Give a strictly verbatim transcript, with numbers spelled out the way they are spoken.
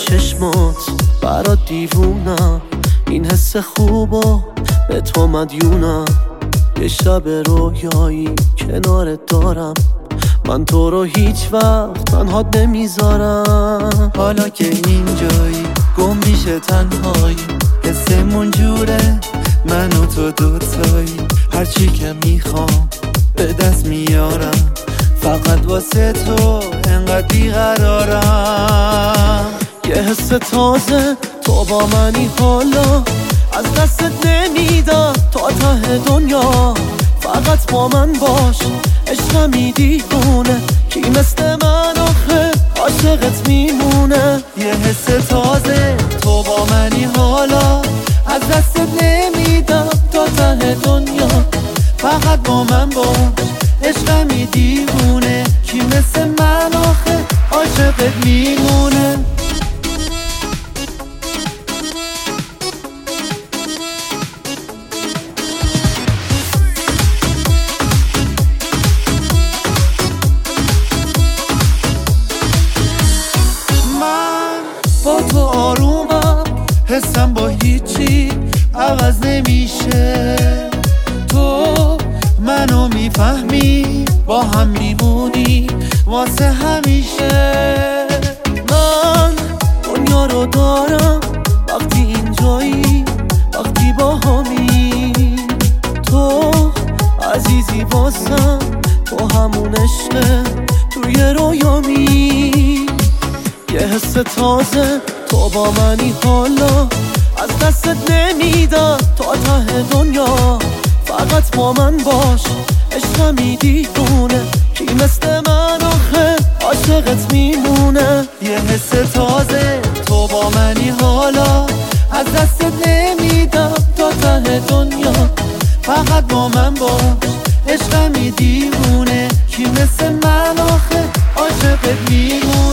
چشمات برات دیوونم، این حس خوبو به تو مدیونم. یه شب رویایی کنارت دارم، من تو رو هیچ وقت تنهات نمیذارم. حالا که اینجایی گم میشه تنهایی، حسمون جوره من و تو دوتایی. هرچی که میخوام به دست میارم، فقط واسه تو انقدر بیقرارم. یه حس تازه تو با منی، حالا از دستت نمیدم تا ته دنیا. فقط با من باش، عشقمی دیوونه، کی مثل من آخه عاشقت میمونه. یه حس تازه تو با منی، حالا از دستت نمیدم تا ته دنیا. فقط با من باش، عشقمی دیوونه، کی مثل من آخه عاشقت میمونه. با تو آرومم، حسم با هیچی عوض نمیشه. تو منو میفهمی، با هم میمونی واسه همیشه. من دنیا رو دارم وقتی اینجایی، وقتی با همی. تو عزیزی واسم، تو همون عشق توی رویامی. یه حس تازه تو با منی، حالا از دستت نمیدم تا ته دنیا. فقط با من باش، عشقمی دیوونه، کی مثل من آخه عاشقت میمونه. یه حس تازه تو با منی، حالا از دستت نمیدم تا ته دنیا. فقط با من باش، عشقمی دیوونه، کی مثل من آخه عاشقت میمونه.